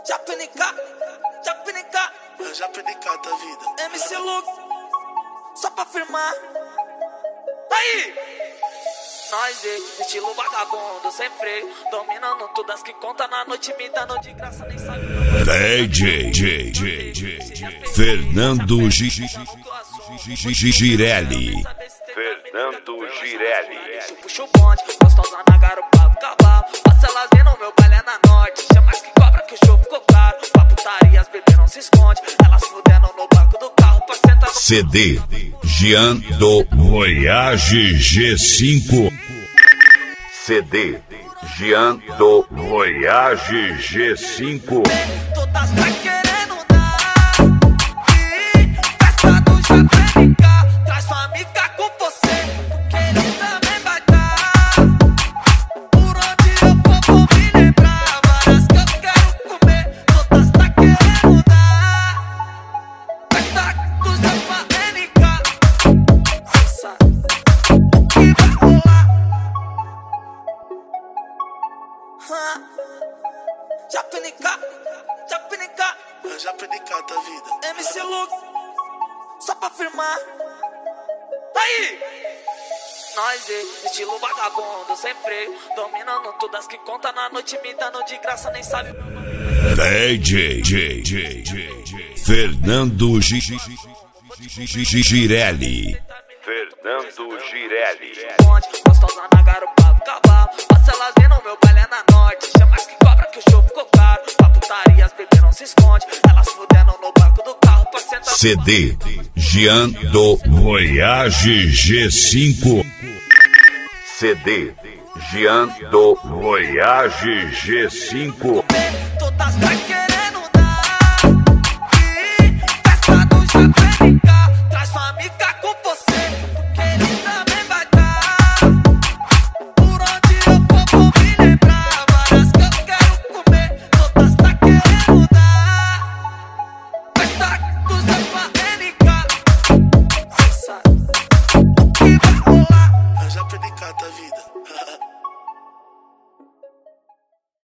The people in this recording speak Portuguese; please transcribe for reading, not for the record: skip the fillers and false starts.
Japenica da vida. MC Luke, só pra firmar. Aí! Nós, estilo vagabundo, sem freio, dominando todas que conta na noite, me dando de graça, nem sabe. DJ Fernando Girelli. Fernando Girelli. Puxa o bonde, gostosa na garupa do cavalo. Passa elas vendo meu baile é na norte. Chama mais que cobra que o show ficou caro. Pra putaria as bebês não se esconde. Elas fudendo no banco do carro pra sentar no CD Jean do Voyage G5. CD Jean do Voyage G5. todas tá querendo dar. E festa do Japenica, traz sua amiga com você, porque ele também vai dar. Por onde eu vou me lembrar várias que eu quero comer. Todas tá querendo dar. Festa do Japenica, cê sabe o que vai rolar. Japenica, Japenica da vida. MC Luke, só pra firmar. Aí! Nós, estilo vagabundo, sem freio, dominando todas que conta na noite, me dando de graça, nem sabe. DJ Fernando Girelli. Fernando Girelli. Gostosa na garupa do cavalo. Passa elas vendo meu baile é na norte. Chama mais que cobra que o show ficou caro. Pra putaria as bebês não se esconde. Elas fudendo no banco do carro pra sentar. CD Jean do Voyage G5. CD Jean do Voyage G5. Todas tá